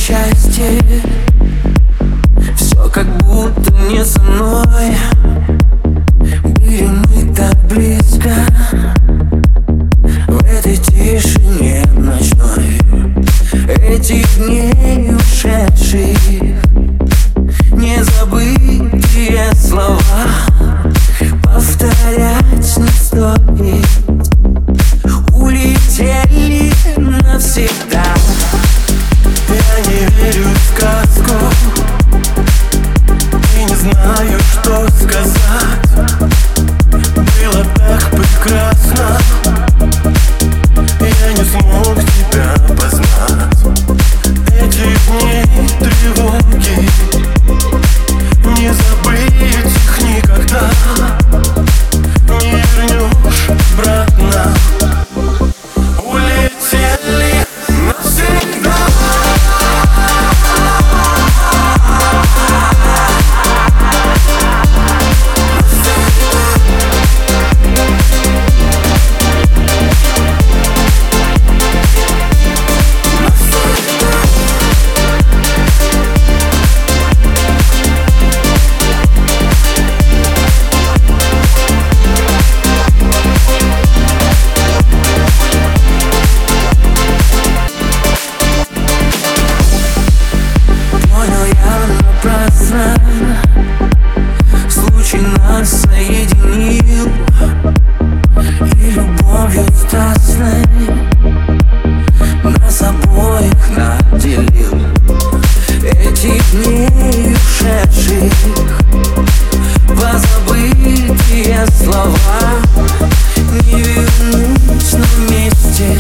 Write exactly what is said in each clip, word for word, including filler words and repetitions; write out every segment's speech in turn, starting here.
счастье, все как будто не со мной. Были мы так близко в этой тишине ночной, этих дней ушедших, незабытые слова повторять не стоит. Улетели навсегда. Я не верю в сказку и не знаю, что сказать. Было так прекрасно, я не смог тебя познать. Эти дни тревоги, не забыть их никогда. Не вернешь обратно. Улетели навсегда. Случай нас соединил и любовью страстной нас обоих наделил. Этих дней ушедших, позабытые слова не вернуть на месте.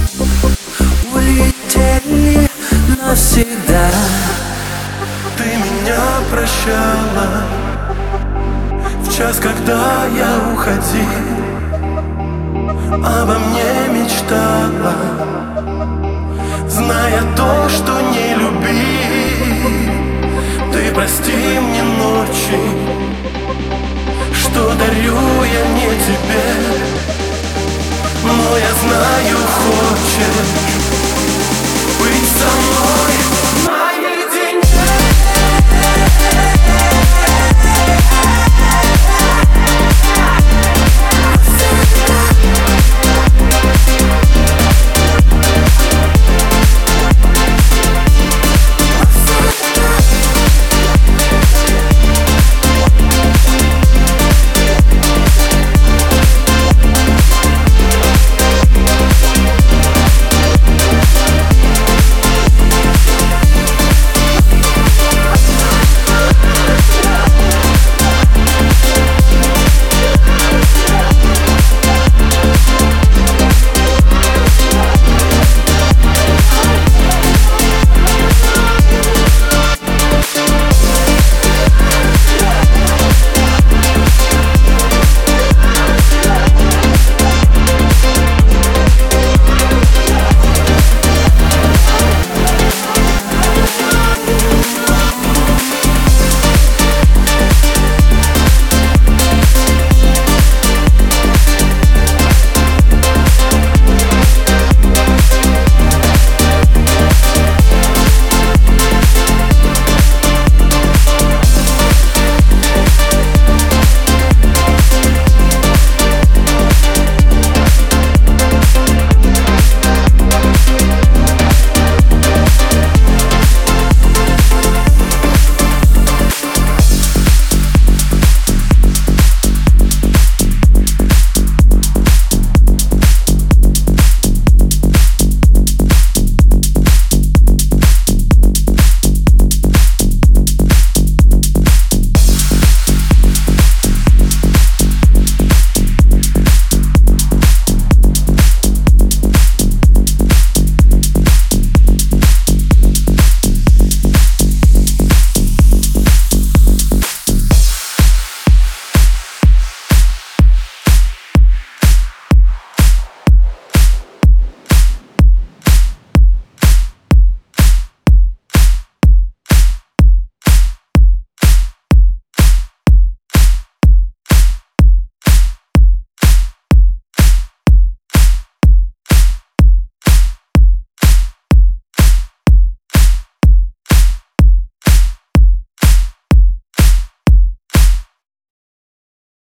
Улетели навсегда. Ты меня прощала в час, когда я уходил, обо мне мечтала, зная то, что не любил. Ты прости мне ночи, что дарю я не тебе, но я знаю, хочешь.